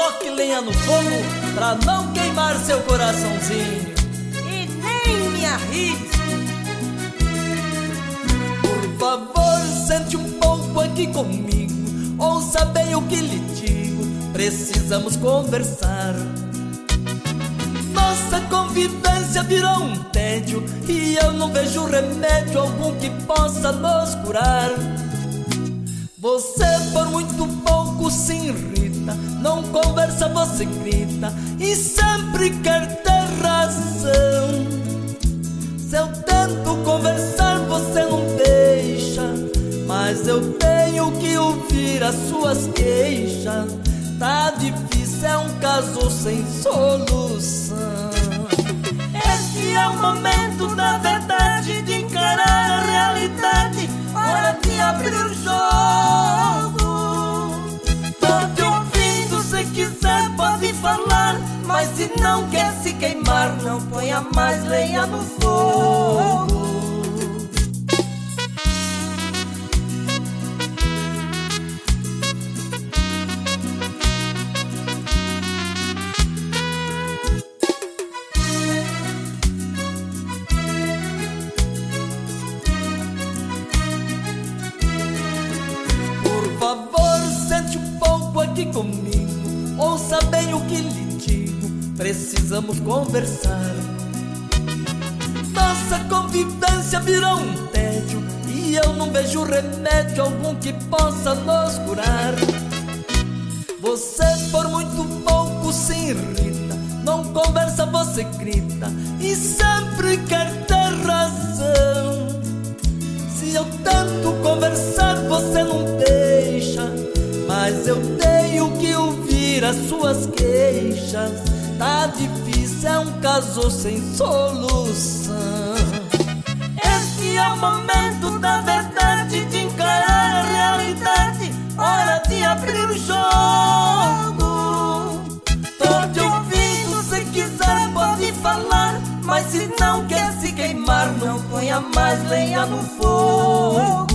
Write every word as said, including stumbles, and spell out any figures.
coloque lenha no fogo pra não queimar seu coraçãozinho. E nem me arrisque. Por favor, sente um pouco aqui comigo, ouça bem o que lhe digo, precisamos conversar. Nossa convivência virou um tédio e eu não vejo remédio algum que possa nos curar. Você por muito pouco se irrita, não conversa, você grita e sempre quer ter razão. Se eu tento conversar, você não deixa, mas eu tenho que ouvir as suas queixas. Tá difícil, é um caso sem solução. Este é o momento da verdade, de encarar a realidade. Hora de abrir o jogo. Tô te ouvindo, se quiser pode falar, mas se não quer se queimar, não ponha mais lenha no fogo. Por favor, sente um pouco aqui comigo, ouça bem o que lhe digo, precisamos conversar. Nossa convivência virou um tédio e eu não vejo remédio algum que possa nos curar. Você por muito pouco se irrita, não conversa, você grita e sempre quer ter razão. Se eu tento conversar, você não deixa, mas eu tenho que ouvir as suas queixas. Tá difícil, é um caso sem solução. Este é o momento da verdade, de encarar a realidade. Hora de abrir o jogo. Tô te ouvindo, se quiser pode falar, mas se não quer se queimar, não ponha mais lenha no fogo.